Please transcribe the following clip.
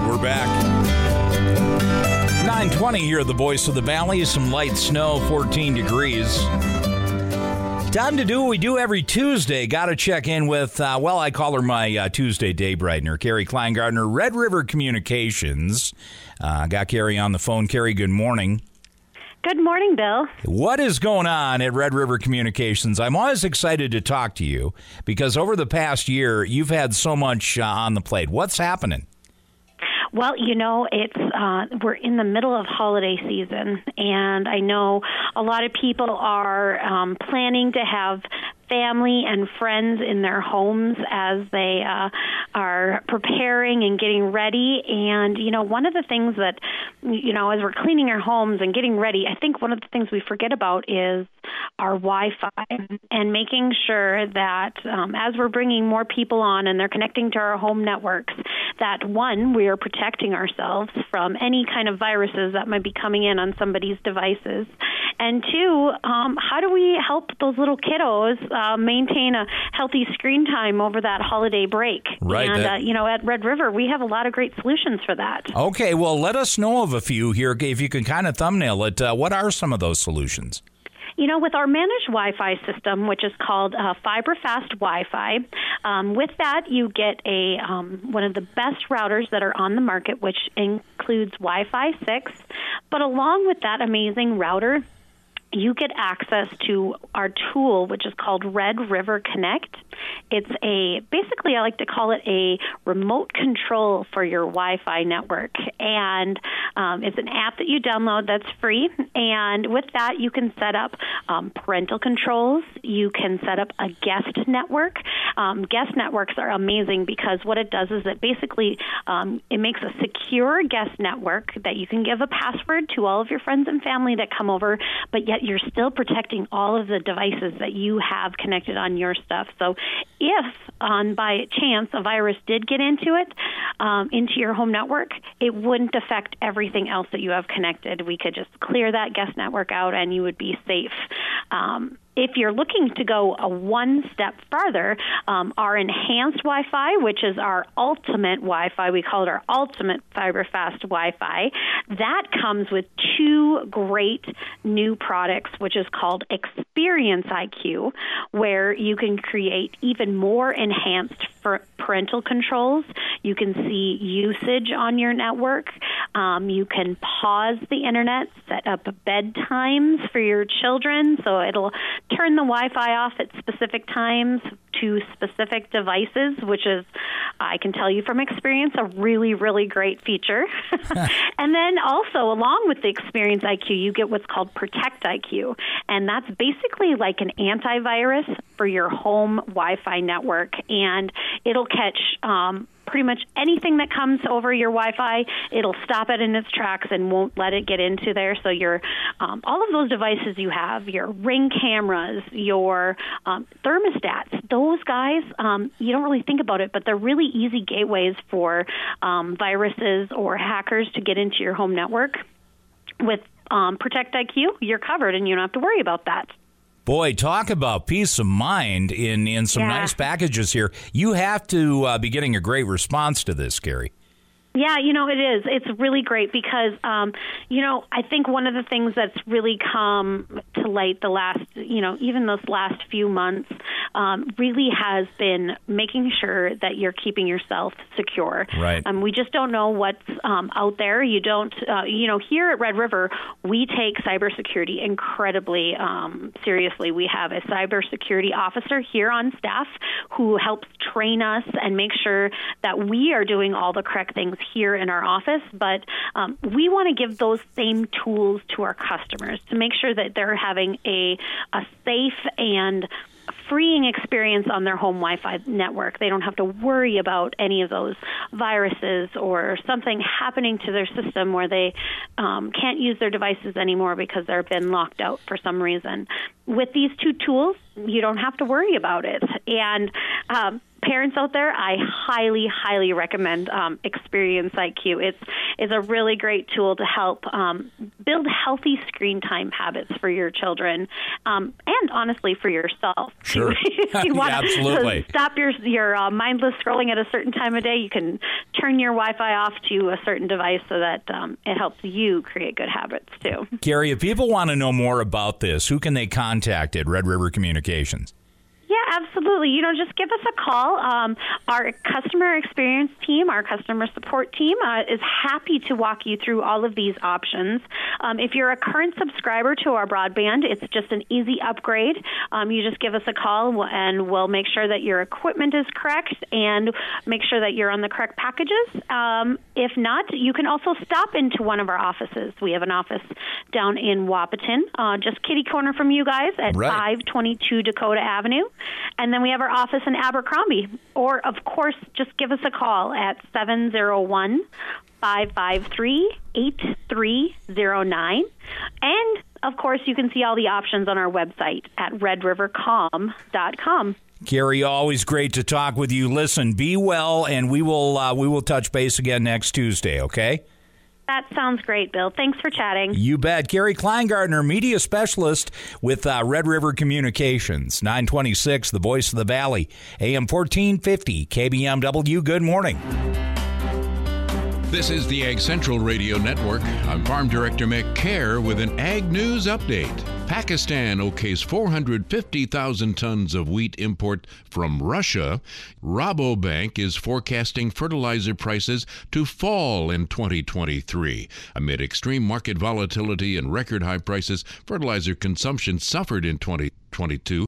we're back. 9:20 here at the Voice of the Valley. Some light snow, 14 degrees. Time to do what we do every Tuesday. Got to check in with, I call her my Tuesday day brightener, Carrie Kleingardner, Red River Communications. Got Carrie on the phone. Carrie, good morning. Good morning, Bill. What is going on at Red River Communications? I'm always excited to talk to you because over the past year, you've had so much on the plate. What's happening? Well, it's we're in the middle of holiday season, and I know a lot of people are planning to have family and friends in their homes as they are preparing and getting ready. And, one of the things that, as we're cleaning our homes and getting ready, I think one of the things we forget about is our Wi-Fi and making sure that as we're bringing more people on and they're connecting to our home networks, that one, we are protecting ourselves from any kind of viruses that might be coming in on somebody's devices. And two, how do we help those little kiddos maintain a healthy screen time over that holiday break? Right. And, at Red River, we have a lot of great solutions for that. Okay, well, let us know of a few here. If you can kind of thumbnail it, what are some of those solutions? With our managed Wi-Fi system, which is called FiberFast Wi-Fi, with that you get a one of the best routers that are on the market, which includes Wi-Fi 6. But along with that amazing router, you get access to our tool, which is called Red River Connect. It's basically I like to call it a remote control for your Wi-Fi network. And it's an app that you download that's free. And with that, you can set up parental controls. You can set up a guest network. Guest networks are amazing because what it does is it basically it makes a secure guest network that you can give a password to all of your friends and family that come over, but yet you're still protecting all of the devices that you have connected on your stuff. So if by chance a virus did get into it, into your home network, it wouldn't affect everything else that you have connected. We could just clear that guest network out and you would be safe. If you're looking to go one step farther, our enhanced Wi-Fi, which is our ultimate Wi-Fi, we call it our ultimate FiberFast Wi-Fi, that comes with two great new products, which is called Experience IQ, where you can create even more enhanced parental controls. You can see usage on your network. You can pause the internet, set up bedtimes for your children, so it'll turn the Wi-Fi off at specific times to specific devices, which is, I can tell you from experience, a really, really great feature. And then also, along with the Experience IQ, you get what's called Protect IQ, and that's basically like an antivirus for your home Wi-Fi network, and it'll catch pretty much anything that comes over your Wi-Fi. It'll stop it in its tracks and won't let it get into there. So your all of those devices you have, your Ring cameras, your thermostats, those guys, you don't really think about it, but they're really easy gateways for viruses or hackers to get into your home network. With Protect IQ, you're covered and you don't have to worry about that. Boy, talk about peace of mind in some nice packages here. You have to be getting a great response to this, Carrie. Yeah, it is. It's really great because, I think one of the things that's really come to light the last, even those last few months, really has been making sure that you're keeping yourself secure. Right. We just don't know what's out there. You don't, here at Red River, we take cybersecurity incredibly seriously. We have a cybersecurity officer here on staff who helps train us and make sure that we are doing all the correct things here in our office, but we want to give those same tools to our customers to make sure that they're having a safe and freeing experience on their home Wi-Fi network. They don't have to worry about any of those viruses or something happening to their system where they can't use their devices anymore because they've been locked out for some reason. With these two tools, you don't have to worry about it. And parents out there, I highly, highly recommend Experience IQ. It's a really great tool to help build healthy screen time habits for your children, and honestly for yourself. Sure. If you want Absolutely. to stop your mindless scrolling at a certain time of day, you can turn your Wi-Fi off to a certain device so that it helps you create good habits too. Carrie, if people want to know more about this, who can they contact at Red River Communications? Yeah, absolutely. Just give us a call. Our customer experience team, our customer support team is happy to walk you through all of these options. If you're a current subscriber to our broadband, it's just an easy upgrade. You just give us a call, and we'll make sure that your equipment is correct and make sure that you're on the correct packages. If not, you can also stop into one of our offices. We have an office down in Wahpeton, just kitty corner from you guys at 522 Dakota Avenue. And then we have our office in Abercrombie. Or, of course, just give us a call at 701-553-8309. And, of course, you can see all the options on our website at redrivercom.com. Carrie, always great to talk with you. Listen, be well, and we will touch base again next Tuesday, okay? That sounds great, Bill. Thanks for chatting. You bet. Carrie Kleingartner, media specialist with Red River Communications, 926, the voice of the Valley, AM 1450, KBMW. Good morning. This is the Ag Central Radio Network. I'm Farm Director Mick Kerr with an Ag News Update. Pakistan okays 450,000 tons of wheat import from Russia. Rabobank is forecasting fertilizer prices to fall in 2023. Amid extreme market volatility and record high prices, fertilizer consumption suffered in 2022.